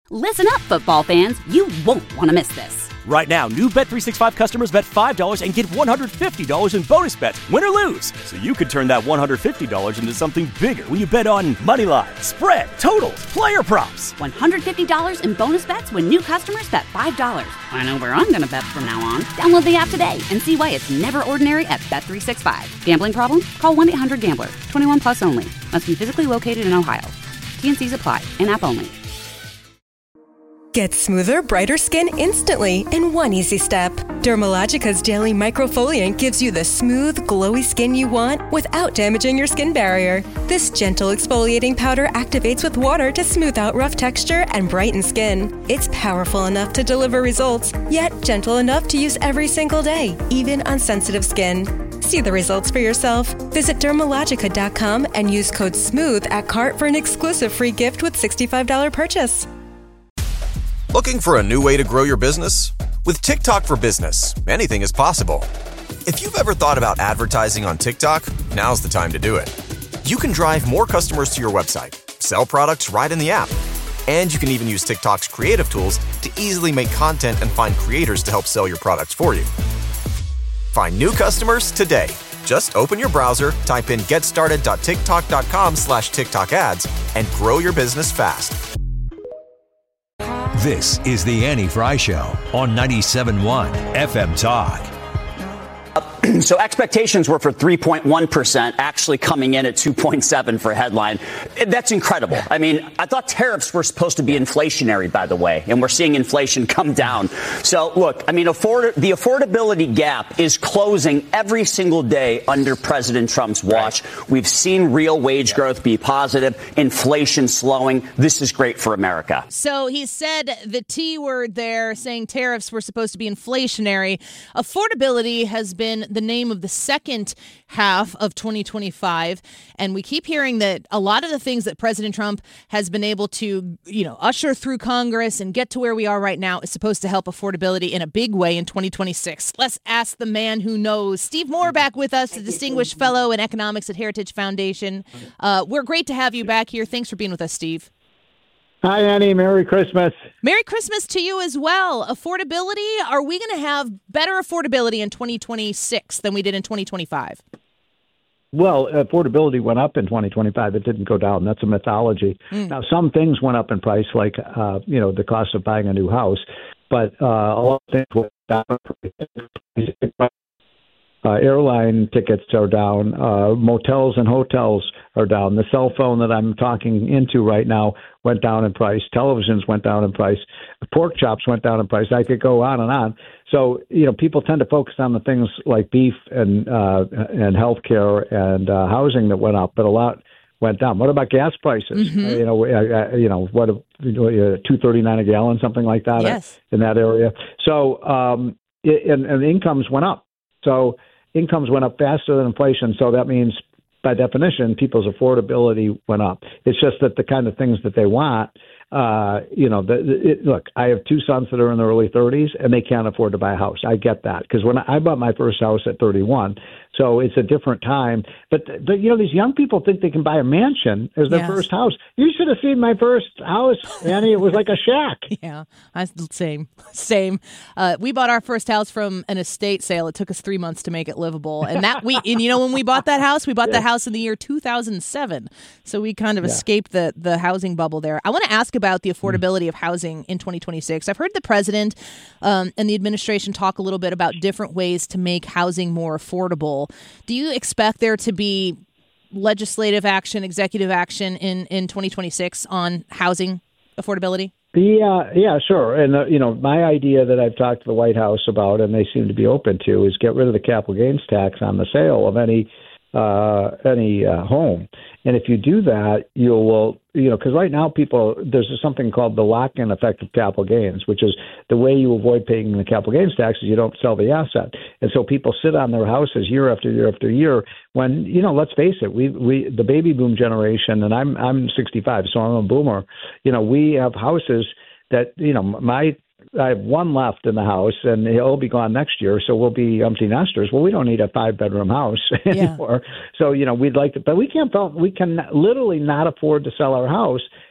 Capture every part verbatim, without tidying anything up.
Listen up, football fans. You won't want to miss this. Right now, new Bet three sixty-five customers bet five dollars and get one hundred fifty dollars in bonus bets, win or lose. So you could turn that one hundred fifty dollars into something bigger when you bet on money line, spread, totals, player props. one hundred fifty dollars in bonus bets when new customers bet five dollars. I know where I'm going to bet from now on. Download the app today and see why it's never ordinary at Bet three sixty-five. Gambling problem? Call one eight hundred gambler. twenty-one plus only. Must be physically located in Ohio. T N Cs apply. In-app only. Get smoother, brighter skin instantly in one easy step. Dermalogica's Daily Microfoliant gives you the smooth, glowy skin you want without damaging your skin barrier. This gentle exfoliating powder activates with water to smooth out rough texture and brighten skin. It's powerful enough to deliver results, yet gentle enough to use every single day, even on sensitive skin. See the results for yourself. Visit Dermalogica dot com and use code SMOOTH at cart for an exclusive free gift with sixty-five dollars purchase. Looking for a new way to grow your business? With TikTok for Business, anything is possible. If you've ever thought about advertising on TikTok, now's the time to do it. You can drive more customers to your website, sell products right in the app, and you can even use TikTok's creative tools to easily make content and find creators to help sell your products for you. Find new customers today. Just open your browser, type in getstarted.tiktok.com slash TikTok ads, and grow your business fast. This is the Annie Fry Show on ninety-seven point one F M Talk. So expectations were for three point one percent, actually coming in at two point seven for headline. That's incredible. I mean, I thought tariffs were supposed to be inflationary, by the way, and we're seeing inflation come down. So, look, I mean, afford- the affordability gap is closing every single day under President Trump's watch. Right. We've seen real wage yeah. growth be positive, inflation slowing. This is great for America. So he said the T word there, saying tariffs were supposed to be inflationary. Affordability has been the name of the second half of twenty twenty-five. And we keep hearing that a lot of the things that President Trump has been able to, you know, usher through Congress and get to where we are right now is supposed to help affordability in a big way in twenty twenty-six. Let's ask the man who knows. Steve Moore back with us, a distinguished fellow in economics at Heritage Foundation. Uh, we're great to have you back here. Thanks for being with us, Steve. Hi, Annie. Merry Christmas. Merry Christmas to you as well. Affordability, are we going to have better affordability in twenty twenty-six than we did in twenty twenty-five? Well, affordability went up in twenty twenty-five. It didn't go down. That's a mythology. Mm. Now, some things went up in price, like, uh, you know, the cost of buying a new house. But uh, a lot of things went down in price. Uh, airline tickets are down. Uh, motels and hotels are down. The cell phone that I'm talking into right now went down in price. Televisions went down in price. Pork chops went down in price. I could go on and on. So, you know, people tend to focus on the things like beef and uh, and healthcare and uh, housing that went up, but a lot went down. What about gas prices? Mm-hmm. Uh, you know, uh, you know what, two thirty-nine a gallon, something like that. Yes. In that area. So, um, it, and, and incomes went up. So. Incomes went up faster than inflation, so that means, by definition, people's affordability went up. It's just that the kind of things that they want, uh, you know, the, it, look, I have two sons that are in their early thirties, and they can't afford to buy a house. I get that, because when I, I bought my first house at thirty-one, so it's a different time. But, but, you know, these young people think they can buy a mansion as their yes. first house. You should have seen my first house, Annie. It was like a shack. Yeah, I, same, same. Uh, we bought our first house from an estate sale. It took us three months to make it livable. And that we, and you know, when we bought that house, we bought yeah. that house in the year two thousand seven. So we kind of yeah. escaped the, the housing bubble there. I want to ask about the affordability mm. of housing in twenty twenty-six. I've heard the president um, and the administration talk a little bit about different ways to make housing more affordable. Do you expect there to be legislative action, executive action in, in twenty twenty-six on housing affordability? Yeah, yeah, sure. And, uh, you know, my idea that I've talked to the White House about, and they seem to be open to, is get rid of the capital gains tax on the sale of any uh, any uh, home. And if you do that, you will, you know, because right now people, there's something called the lock-in effect of capital gains, which is the way you avoid paying the capital gains tax is you don't sell the asset. And so people sit on their houses year after year after year when, you know, let's face it, we, we the baby boom generation, and I'm I'm sixty-five, so I'm a boomer, you know, we have houses that, you know, my I have one left in the house, and he'll be gone next year, so we'll be empty nesters. Well, we don't need a five-bedroom house anymore. Yeah. So, you know, we'd like to, but we can't, we can literally not afford to sell our house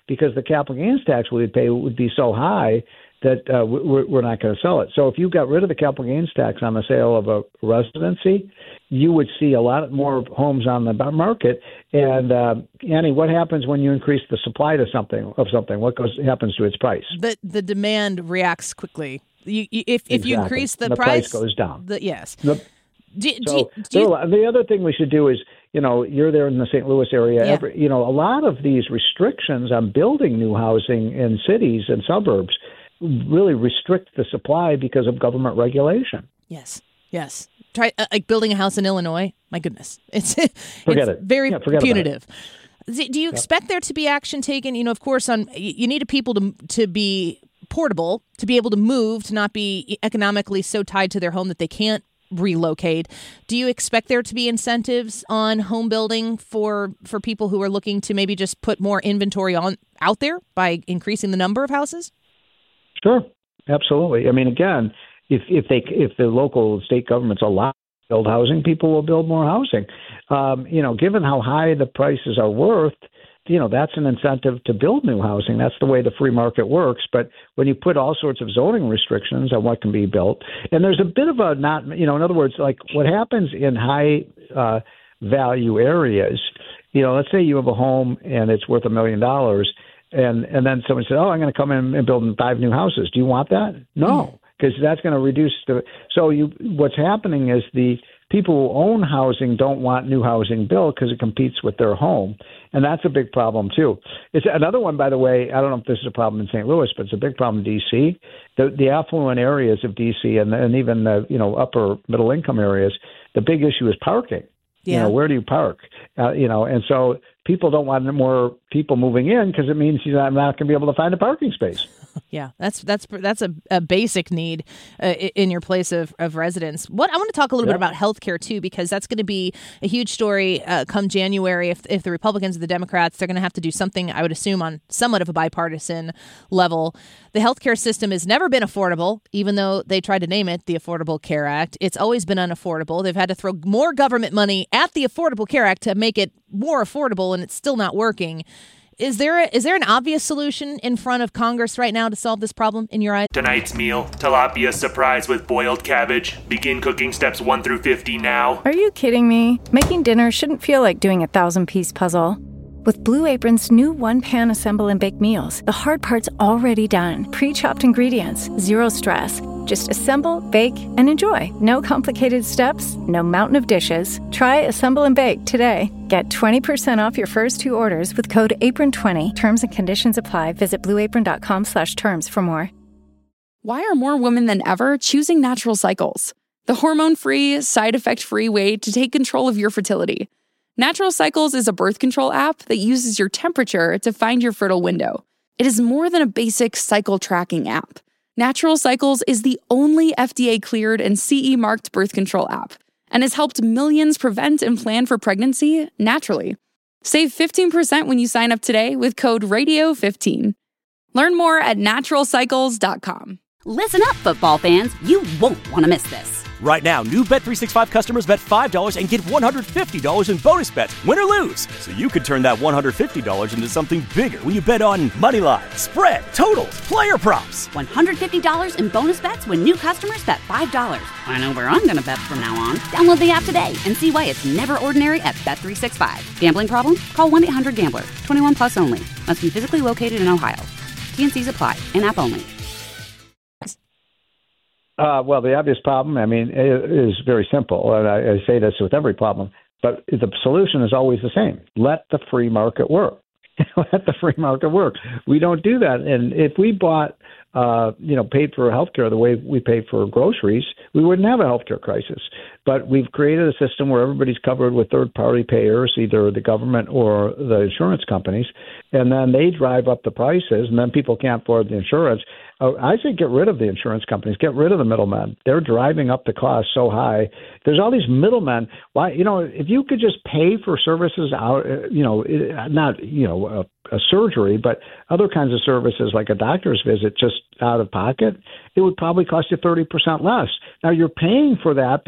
because the capital gains tax we would pay would be so high that uh, we're, we're not going to sell it. So if you got rid of the capital gains tax on the sale of a residency, you would see a lot more homes on the market. And uh, Annie, what happens when you increase the supply to something of something? What goes happens to its price? The the demand reacts quickly. You, you, if if exactly. you increase the, the price, price goes down. The, yes. The, do, so do, do you, the other thing we should do is, you know, you're there in the Saint Louis area. Yeah. Every, you know, a lot of these restrictions on building new housing in cities and suburbs really restrict the supply because of government regulation. Yes, yes. Try uh, like building a house in Illinois. My goodness, it's forget it's it. very yeah, forget punitive. It. Do you expect there to be action taken? You know, of course, on you need people to to be portable, to be able to move, to not be economically so tied to their home that they can't relocate. Do you expect there to be incentives on home building for for people who are looking to maybe just put more inventory on out there by increasing the number of houses? Sure, absolutely. I mean, again, if if they if the local state governments allow to build housing, people will build more housing. Um, you know, given how high the prices are worth, you know, that's an incentive to build new housing. That's the way the free market works. But when you put all sorts of zoning restrictions on what can be built, and there's a bit of a not, you know, in other words, like what happens in high uh, value areas, you know, let's say you have a home and it's worth a million dollars. And and then someone said, oh, I'm going to come in and build five new houses. Do you want that? No, because that's going to reduce the. So you, what's happening is the people who own housing don't want new housing built because it competes with their home. And that's a big problem, too. It's another one, by the way. I don't know if this is a problem in Saint Louis, but it's a big problem in D C. The, the affluent areas of D C and, and even the you know upper middle income areas, the big issue is parking. Yeah. You know, where do you park? Uh, you know, and so people don't want more people moving in because it means you're not, not going to be able to find a parking space. Yeah, that's that's that's a, a basic need uh, in your place of, of residence. What I want to talk a little yeah. bit about healthcare too, because that's going to be a huge story uh, come January. If if the Republicans or the Democrats, they're going to have to do something, I would assume, on somewhat of a bipartisan level. The healthcare system has never been affordable, even though they tried to name it the Affordable Care Act. It's always been unaffordable. They've had to throw more government money at the Affordable Care Act to make it more affordable, and it's still not working. Is there a, is there an obvious solution in front of Congress right now to solve this problem in your eyes? Tonight's meal, tilapia surprise with boiled cabbage. Begin cooking steps one through fifty now. Are you kidding me? Making dinner shouldn't feel like doing a thousand-piece puzzle. With Blue Apron's new one-pan assemble and bake meals, the hard part's already done. Pre-chopped ingredients, zero stress. Just assemble, bake, and enjoy. No complicated steps, no mountain of dishes. Try Assemble and Bake today. Get twenty percent off your first two orders with code apron twenty. Terms and conditions apply. Visit blueapron.com slash terms for more. Why are more women than ever choosing Natural Cycles? The hormone-free, side-effect-free way to take control of your fertility. Natural Cycles is a birth control app that uses your temperature to find your fertile window. It is more than a basic cycle tracking app. Natural Cycles is the only F D A-cleared and C E-marked birth control app and has helped millions prevent and plan for pregnancy naturally. Save fifteen percent when you sign up today with code radio fifteen. Learn more at natural cycles dot com. Listen up, football fans. You won't want to miss this. Right now, new Bet three sixty-five customers bet five dollars and get one hundred fifty dollars in bonus bets, win or lose. So you could turn that one hundred fifty dollars into something bigger when you bet on money line, spread, totals, player props. one hundred fifty dollars in bonus bets when new customers bet five dollars. I know where I'm going to bet from now on. Download the app today and see why it's never ordinary at Bet three sixty-five. Gambling problem? Call one eight hundred gambler. twenty-one plus only. Must be physically located in Ohio. T and C's apply. In app only. Uh, well, the obvious problem, I mean, is very simple, and I, I say this with every problem, but the solution is always the same. Let the free market work. Let the free market work. We don't do that. And if we bought, uh, you know, paid for healthcare the way we pay for groceries, we wouldn't have a healthcare crisis. But we've created a system where everybody's covered with third-party payers, either the government or the insurance companies, and then they drive up the prices, and then people can't afford the insurance. Uh, I say get rid of the insurance companies, get rid of the middlemen. They're driving up the cost so high. There's all these middlemen. Why, you know, if you could just pay for services out, you know, not, you know, a, a surgery, but other kinds of services like a doctor's visit just out of pocket, it would probably cost you thirty percent less. Now you're paying for that because the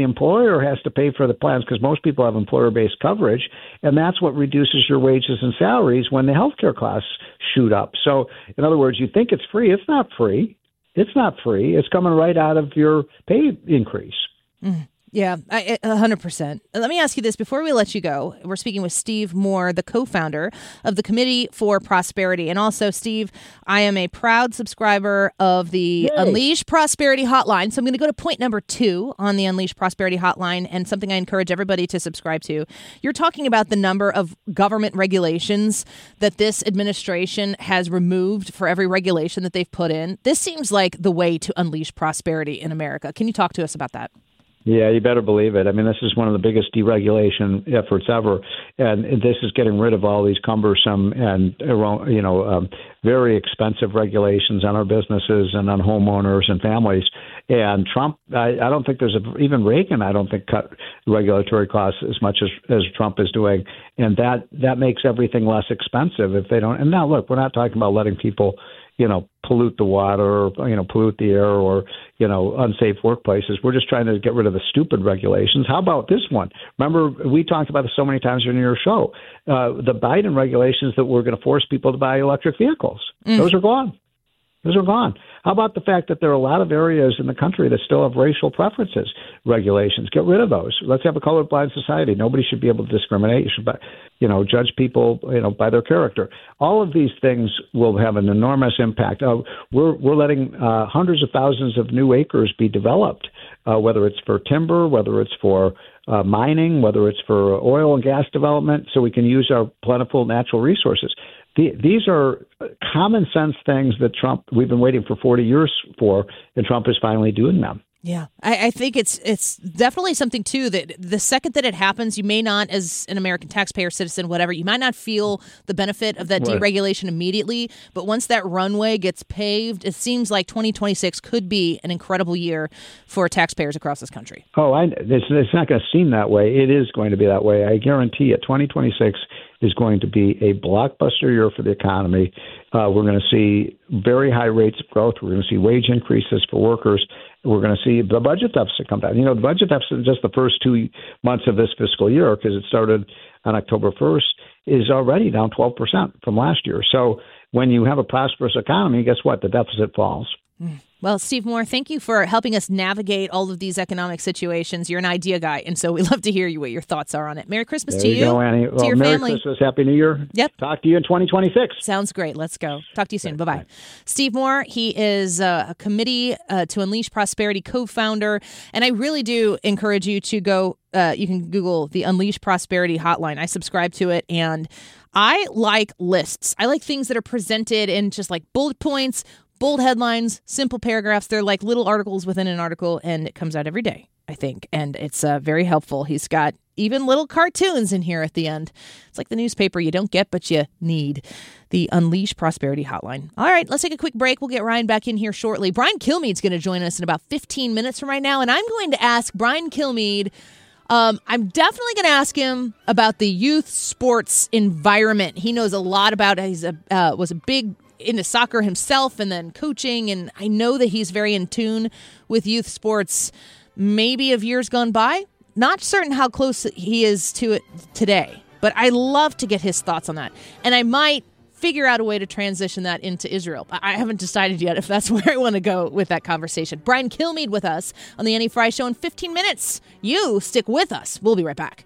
employer has to pay for the plans because most people have employer-based coverage, and that's what reduces your wages and salaries when the healthcare costs shoot up. So, in other words, you think it's free. It's not free. It's not free. It's coming right out of your pay increase. Mm. Yeah, I, one hundred percent. Let me ask you this before we let you go. We're speaking with Steve Moore, the co-founder of the Committee for Prosperity. And also, Steve, I am a proud subscriber of the Yay. Unleash Prosperity Hotline. So I'm going to go to point number two on the Unleash Prosperity Hotline, and something I encourage everybody to subscribe to. You're talking about the number of government regulations that this administration has removed for every regulation that they've put in. This seems like the way to unleash prosperity in America. Can you talk to us about that? Yeah, you better believe it. I mean, this is one of the biggest deregulation efforts ever, and this is getting rid of all these cumbersome and, you know, um, very expensive regulations on our businesses and on homeowners and families. And Trump, I, I don't think there's a, even Reagan, I don't think cut regulatory costs as much as, as Trump is doing, and that that makes everything less expensive if they don't. And now, look, we're not talking about letting people, you know, pollute the water, or, you know, pollute the air, or, you know, unsafe workplaces. We're just trying to get rid of the stupid regulations. How about this one? Remember, we talked about this so many times during your show. Uh, the Biden regulations that we're going to force people to buy electric vehicles. Mm. Those are gone. Those are gone. How about the fact that there are a lot of areas in the country that still have racial preferences regulations? Get rid of those. Let's have a colorblind society. Nobody should be able to discriminate. You should, you know, judge people, you know, by their character. All of these things will have an enormous impact. Uh, we're we're letting uh, hundreds of thousands of new acres be developed, uh, whether it's for timber, whether it's for uh, mining, whether it's for oil and gas development, so we can use our plentiful natural resources. The, these are common sense things that Trump, we've been waiting for forty years for, and Trump is finally doing them. Yeah, I, I think it's it's definitely something, too, that the second that it happens, you may not, as an American taxpayer, citizen, whatever, you might not feel the benefit of that right. deregulation immediately. But once that runway gets paved, it seems like twenty twenty-six could be an incredible year for taxpayers across this country. Oh, I, it's, it's not going to seem that way. It is going to be that way. I guarantee it. twenty twenty-six is going to be a blockbuster year for the economy. Uh, we're going to see very high rates of growth. We're going to see wage increases for workers. We're going to see the budget deficit come down. You know, the budget deficit in just the first two months of this fiscal year, because it started on October first, is already down twelve percent from last year. So when you have a prosperous economy, guess what? The deficit falls. Mm. Well, Steve Moore, thank you for helping us navigate all of these economic situations. You're an idea guy, and so we'd love to hear you what your thoughts are on it. Merry Christmas there to you. you, go, Annie. to well, your Merry family. Christmas, Happy New Year. Yep. Talk to you in twenty twenty-six. Sounds great. Let's go. Talk to you soon. Bye-bye. Bye. Steve Moore, he is uh, a Committee uh, to Unleash Prosperity co-founder, and I really do encourage you to go, uh, you can Google the Unleash Prosperity Hotline. I subscribe to it, and I like lists. I like things that are presented in just like bullet points, bold headlines, simple paragraphs. They're like little articles within an article, and it comes out every day, I think. And it's uh, very helpful. He's got even little cartoons in here at the end. It's like the newspaper you don't get, but you need. The Unleash Prosperity Hotline. All right, let's take a quick break. We'll get Ryan back in here shortly. Brian Kilmeade's going to join us in about fifteen minutes from right now, and I'm going to ask Brian Kilmeade, Um, I'm definitely going to ask him about the youth sports environment. He knows a lot about it. He's a, uh, was a big into soccer himself and then coaching, and I know that he's very in tune with youth sports, maybe of years gone by. Not certain how close he is to it today, but I love to get his thoughts on that. And I might figure out a way to transition that into Israel. I haven't decided yet if that's where I want to go with that conversation. Brian Kilmeade with us on the Annie Frey Show in fifteen minutes. You stick with us. We'll be right back.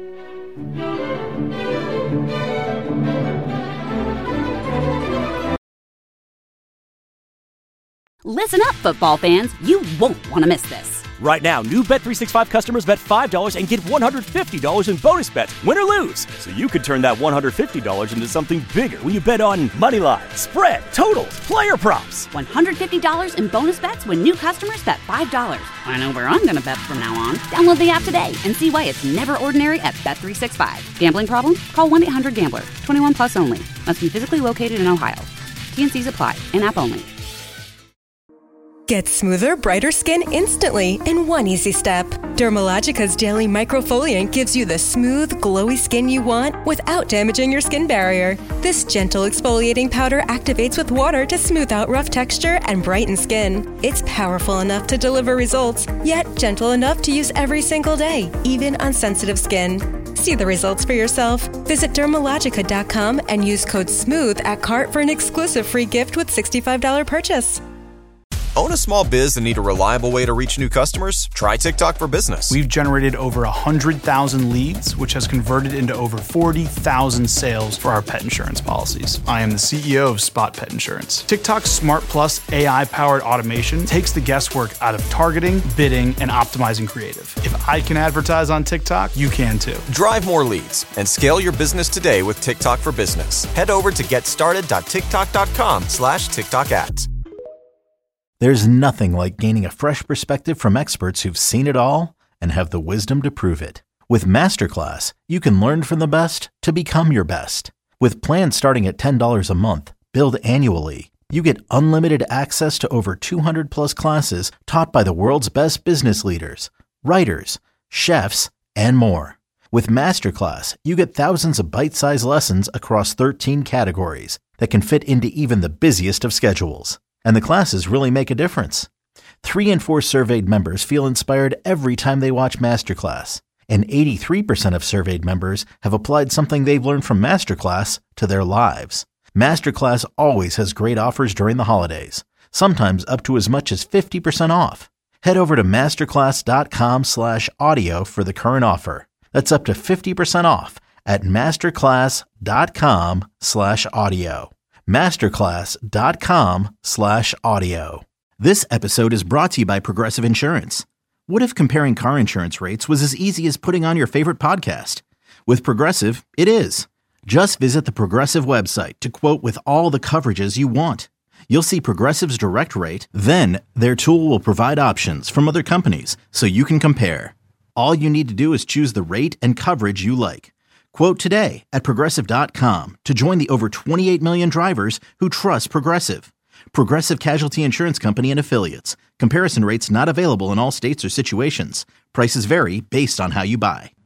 Listen up, football fans. You won't want to miss this. Right now, new Bet three sixty-five customers bet five dollars and get one hundred fifty dollars in bonus bets, win or lose. So you could turn that one hundred fifty dollars into something bigger when you bet on money line, spread, totals, player props. one hundred fifty dollars in bonus bets when new customers bet five dollars. I know where I'm going to bet from now on. Download the app today and see why it's never ordinary at Bet three sixty-five. Gambling problem? Call one eight hundred gambler. twenty-one plus only. Must be physically located in Ohio. T and C's apply. In-app only. Get smoother, brighter skin instantly in one easy step. Dermalogica's Daily Microfoliant gives you the smooth, glowy skin you want without damaging your skin barrier. This gentle exfoliating powder activates with water to smooth out rough texture and brighten skin. It's powerful enough to deliver results, yet gentle enough to use every single day, even on sensitive skin. See the results for yourself. Visit Dermalogica dot com and use code SMOOTH at cart for an exclusive free gift with sixty-five dollars purchase. Own a small biz and need a reliable way to reach new customers? Try TikTok for Business. We've generated over one hundred thousand leads, which has converted into over forty thousand sales for our pet insurance policies. I am the C E O of Spot Pet Insurance. TikTok's Smart Plus A I-powered automation takes the guesswork out of targeting, bidding, and optimizing creative. If I can advertise on TikTok, you can too. Drive more leads and scale your business today with TikTok for Business. Head over to getstarted.tiktok.com slash TikTok ads. There's nothing like gaining a fresh perspective from experts who've seen it all and have the wisdom to prove it. With Masterclass, you can learn from the best to become your best. With plans starting at ten dollars a month, billed annually, you get unlimited access to over two hundred plus classes taught by the world's best business leaders, writers, chefs, and more. With Masterclass, you get thousands of bite-sized lessons across thirteen categories that can fit into even the busiest of schedules. And the classes really make a difference. Three in four surveyed members feel inspired every time they watch Masterclass. And eighty-three percent of surveyed members have applied something they've learned from Masterclass to their lives. Masterclass always has great offers during the holidays, sometimes up to as much as fifty percent off. Head over to masterclass.com slash audio for the current offer. That's up to fifty percent off at masterclass.com slash audio. masterclass.com slash audio. This episode is brought to you by Progressive Insurance. What if comparing car insurance rates was as easy as putting on your favorite podcast? With Progressive, it is. Just visit the Progressive website to quote with all the coverages you want. You'll see Progressive's direct rate, then their tool will provide options from other companies so you can compare. All you need to do is choose the rate and coverage you like. Quote today at Progressive dot com to join the over twenty-eight million drivers who trust Progressive. Progressive Casualty Insurance Company and Affiliates. Comparison rates not available in all states or situations. Prices vary based on how you buy.